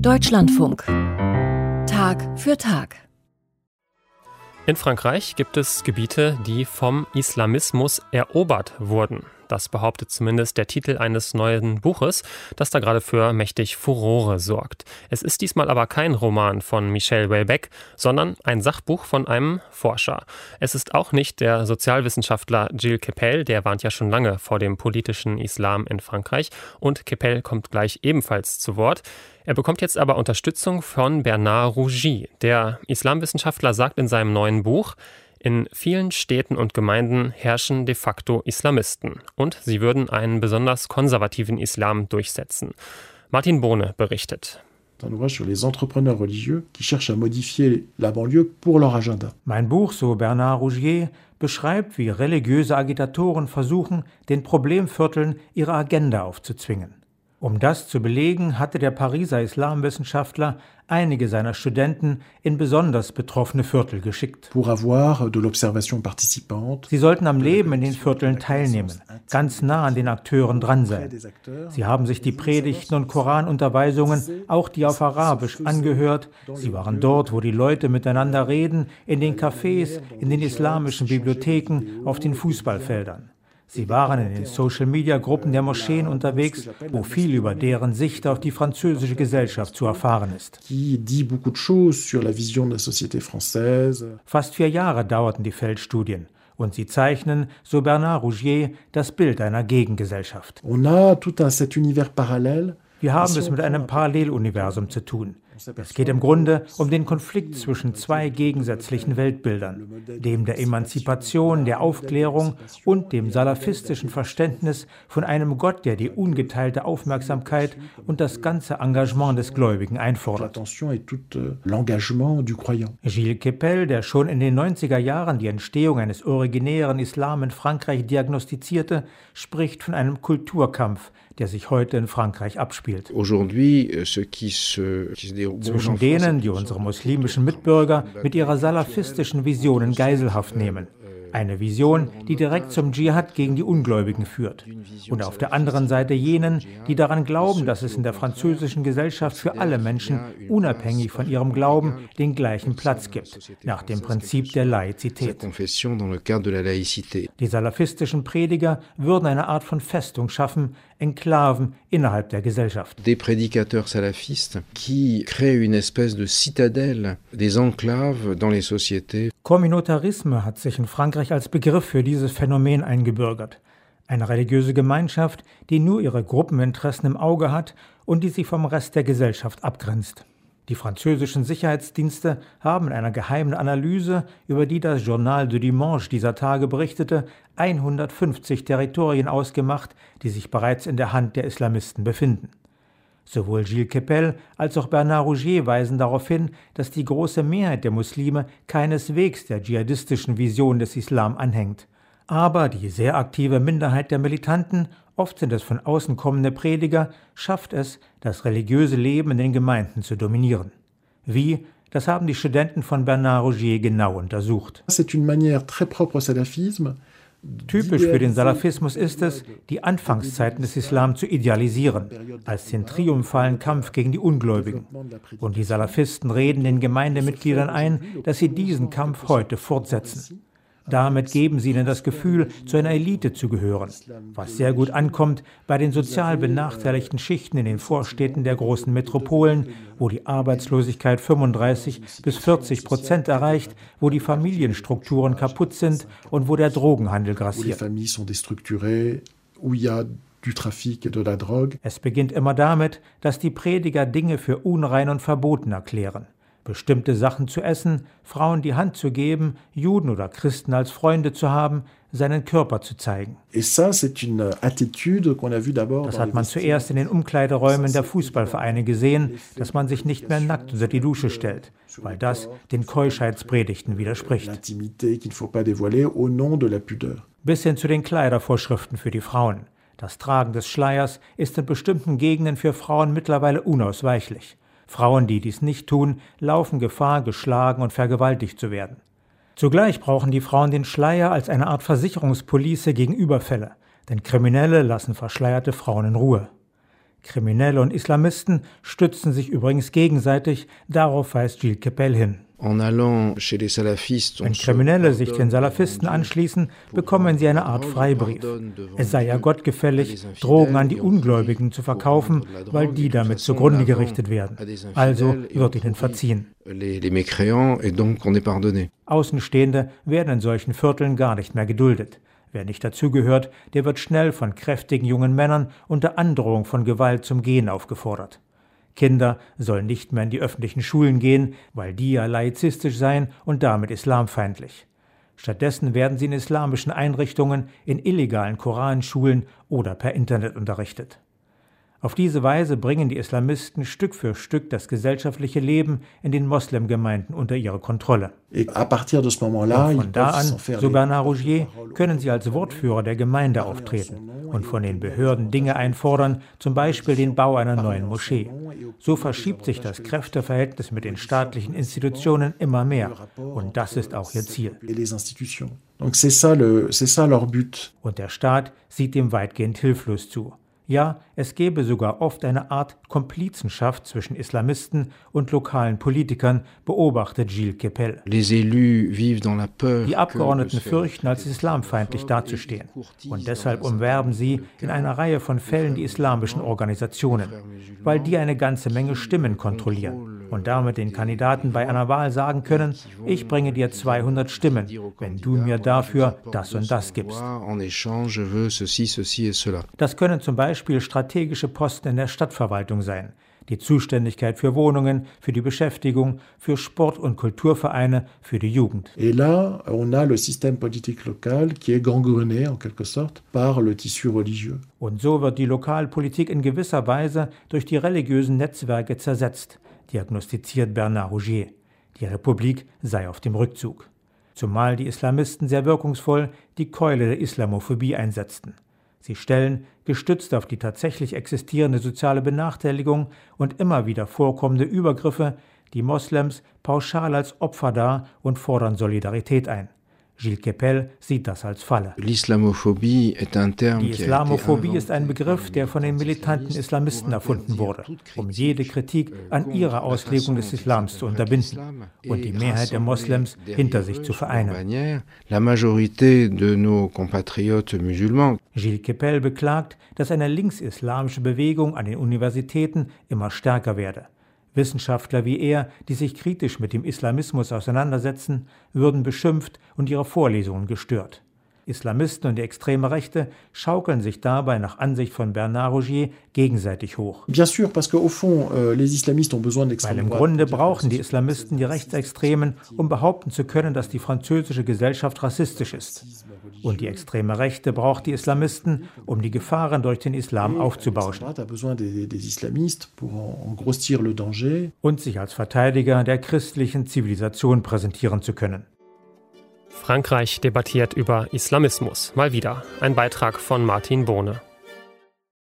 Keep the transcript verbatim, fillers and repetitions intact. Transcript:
Deutschlandfunk. Tag für Tag. In Frankreich gibt es Gebiete, die vom Islamismus erobert wurden. Das behauptet zumindest der Titel eines neuen Buches, das da gerade für mächtig Furore sorgt. Es ist diesmal aber kein Roman von Michel Houellebecq, sondern ein Sachbuch von einem Forscher. Es ist auch nicht der Sozialwissenschaftler Gilles Kepel, der warnt ja schon lange vor dem politischen Islam in Frankreich. Und Kepel kommt gleich ebenfalls zu Wort. Er bekommt jetzt aber Unterstützung von Bernard Rougy. Der Islamwissenschaftler sagt in seinem neuen Buch: In vielen Städten und Gemeinden herrschen de facto Islamisten und sie würden einen besonders konservativen Islam durchsetzen. Martin Bohne berichtet. Mein Buch, so Bernard Rougy, beschreibt, wie religiöse Agitatoren versuchen, den Problemvierteln ihre Agenda aufzuzwingen. Um das zu belegen, hatte der Pariser Islamwissenschaftler einige seiner Studenten in besonders betroffene Viertel geschickt. Sie sollten am Leben in den Vierteln teilnehmen, ganz nah an den Akteuren dran sein. Sie haben sich die Predigten und Koranunterweisungen, auch die auf Arabisch, angehört. Sie waren dort, wo die Leute miteinander reden, in den Cafés, in den islamischen Bibliotheken, auf den Fußballfeldern. Sie waren in den Social-Media-Gruppen der Moscheen unterwegs, wo viel über deren Sicht auf die französische Gesellschaft zu erfahren ist. Fast vier Jahre dauerten die Feldstudien und sie zeichnen, so Bernard Rougy, das Bild einer Gegengesellschaft. Wir haben es mit einem Paralleluniversum zu tun. Es geht im Grunde um den Konflikt zwischen zwei gegensätzlichen Weltbildern, dem der Emanzipation, der Aufklärung und dem salafistischen Verständnis von einem Gott, der die ungeteilte Aufmerksamkeit und das ganze Engagement des Gläubigen einfordert. Gilles Kepel, der schon in den neunziger Jahren die Entstehung eines originären Islam in Frankreich diagnostizierte, spricht von einem Kulturkampf, der sich heute in Frankreich abspielt. Zwischen denen, die unsere muslimischen Mitbürger mit ihrer salafistischen Vision in Geiselhaft nehmen. Eine Vision, die direkt zum Dschihad gegen die Ungläubigen führt. Und auf der anderen Seite jenen, die daran glauben, dass es in der französischen Gesellschaft für alle Menschen, unabhängig von ihrem Glauben, den gleichen Platz gibt, nach dem Prinzip der Laizität. Die salafistischen Prediger würden eine Art von Festung schaffen, Enklaven innerhalb der Gesellschaft. Des prédicateurs salafistes qui créent une espèce de citadelle, des enclaves dans les sociétés. Communautarisme hat sich in Frankreich als Begriff für dieses Phänomen eingebürgert. Eine religiöse Gemeinschaft, die nur ihre Gruppeninteressen im Auge hat und die sich vom Rest der Gesellschaft abgrenzt. Die französischen Sicherheitsdienste haben in einer geheimen Analyse, über die das Journal du Dimanche dieser Tage berichtete, hundertfünfzig Territorien ausgemacht, die sich bereits in der Hand der Islamisten befinden. Sowohl Gilles Kepel als auch Bernard Rougy weisen darauf hin, dass die große Mehrheit der Muslime keineswegs der dschihadistischen Vision des Islam anhängt. Aber die sehr aktive Minderheit der Militanten, oft sind es von außen kommende Prediger, schafft es, das religiöse Leben in den Gemeinden zu dominieren. Wie? Das haben die Studenten von Bernard Rougy genau untersucht. Typisch für den Salafismus ist es, die Anfangszeiten des Islam zu idealisieren, als den triumphalen Kampf gegen die Ungläubigen. Und die Salafisten reden den Gemeindemitgliedern ein, dass sie diesen Kampf heute fortsetzen. Damit geben sie ihnen das Gefühl, zu einer Elite zu gehören, was sehr gut ankommt bei den sozial benachteiligten Schichten in den Vorstädten der großen Metropolen, wo die Arbeitslosigkeit fünfunddreißig bis vierzig Prozent erreicht, wo die Familienstrukturen kaputt sind und wo der Drogenhandel grassiert. Es beginnt immer damit, dass die Prediger Dinge für unrein und verboten erklären. Bestimmte Sachen zu essen, Frauen die Hand zu geben, Juden oder Christen als Freunde zu haben, seinen Körper zu zeigen. Das hat man zuerst in den Umkleideräumen der Fußballvereine gesehen, dass man sich nicht mehr nackt unter die Dusche stellt, weil das den Keuschheitspredigten widerspricht. Bis hin zu den Kleidervorschriften für die Frauen. Das Tragen des Schleiers ist in bestimmten Gegenden für Frauen mittlerweile unausweichlich. Frauen, die dies nicht tun, laufen Gefahr, geschlagen und vergewaltigt zu werden. Zugleich brauchen die Frauen den Schleier als eine Art Versicherungspolice gegen Überfälle, denn Kriminelle lassen verschleierte Frauen in Ruhe. Kriminelle und Islamisten stützen sich übrigens gegenseitig, darauf weist Gilles Kepel hin. Wenn Kriminelle sich den Salafisten anschließen, bekommen sie eine Art Freibrief. Es sei ja gottgefällig, Drogen an die Ungläubigen zu verkaufen, weil die damit zugrunde gerichtet werden. Also wird ihnen verziehen. Außenstehende werden in solchen Vierteln gar nicht mehr geduldet. Wer nicht dazugehört, der wird schnell von kräftigen jungen Männern unter Androhung von Gewalt zum Gehen aufgefordert. Kinder sollen nicht mehr in die öffentlichen Schulen gehen, weil die ja laizistisch seien und damit islamfeindlich. Stattdessen werden sie in islamischen Einrichtungen, in illegalen Koranschulen oder per Internet unterrichtet. Auf diese Weise bringen die Islamisten Stück für Stück das gesellschaftliche Leben in den Moslemgemeinden unter ihre Kontrolle. Und von da an, so Bernard Rougier, können sie als Wortführer der Gemeinde auftreten und von den Behörden Dinge einfordern, zum Beispiel den Bau einer neuen Moschee. So verschiebt sich das Kräfteverhältnis mit den staatlichen Institutionen immer mehr. Und das ist auch ihr Ziel. Und der Staat sieht dem weitgehend hilflos zu. Ja, es gäbe sogar oft eine Art Komplizenschaft zwischen Islamisten und lokalen Politikern, beobachtet Gilles Kepel. Die Abgeordneten fürchten, als islamfeindlich dazustehen. Und deshalb umwerben sie in einer Reihe von Fällen die islamischen Organisationen, weil die eine ganze Menge Stimmen kontrollieren und damit den Kandidaten bei einer Wahl sagen können, ich bringe dir zweihundert Stimmen, wenn du mir dafür das und das gibst. Das können zum Beispiel strategische Posten in der Stadtverwaltung sein, die Zuständigkeit für Wohnungen, für die Beschäftigung, für Sport- und Kulturvereine, für die Jugend. Und so wird die Lokalpolitik in gewisser Weise durch die religiösen Netzwerke zersetzt, diagnostiziert Bernard Rougier. Die Republik sei auf dem Rückzug. Zumal die Islamisten sehr wirkungsvoll die Keule der Islamophobie einsetzten. Sie stellen, gestützt auf die tatsächlich existierende soziale Benachteiligung und immer wieder vorkommende Übergriffe, die Moslems pauschal als Opfer dar und fordern Solidarität ein. Gilles Kepel sieht das als Falle. Die Islamophobie ist ein Begriff, der von den militanten Islamisten erfunden wurde, um jede Kritik an ihrer Auslegung des Islams zu unterbinden und die Mehrheit der Moslems hinter sich zu vereinen. Gilles Kepel beklagt, dass eine linksislamische Bewegung an den Universitäten immer stärker werde. Wissenschaftler wie er, die sich kritisch mit dem Islamismus auseinandersetzen, würden beschimpft und ihre Vorlesungen gestört. Islamisten und die extreme Rechte schaukeln sich dabei nach Ansicht von Bernard Rougier gegenseitig hoch. Weil im Grunde brauchen die Islamisten die Rechtsextremen, um behaupten zu können, dass die französische Gesellschaft rassistisch ist. Und die extreme Rechte braucht die Islamisten, um die Gefahren durch den Islam aufzubauschen. Und sich als Verteidiger der christlichen Zivilisation präsentieren zu können. Frankreich debattiert über Islamismus. Mal wieder. Ein Beitrag von Martin Bohne.